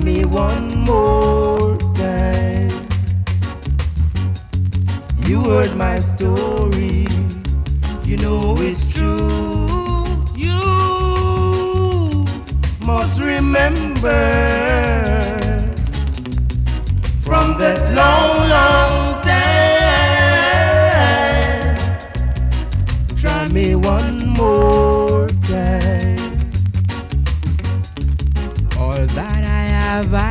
me one more time. You heard my story, you know it's true. You must remember from that long, long time. Try me one more time. All that I have,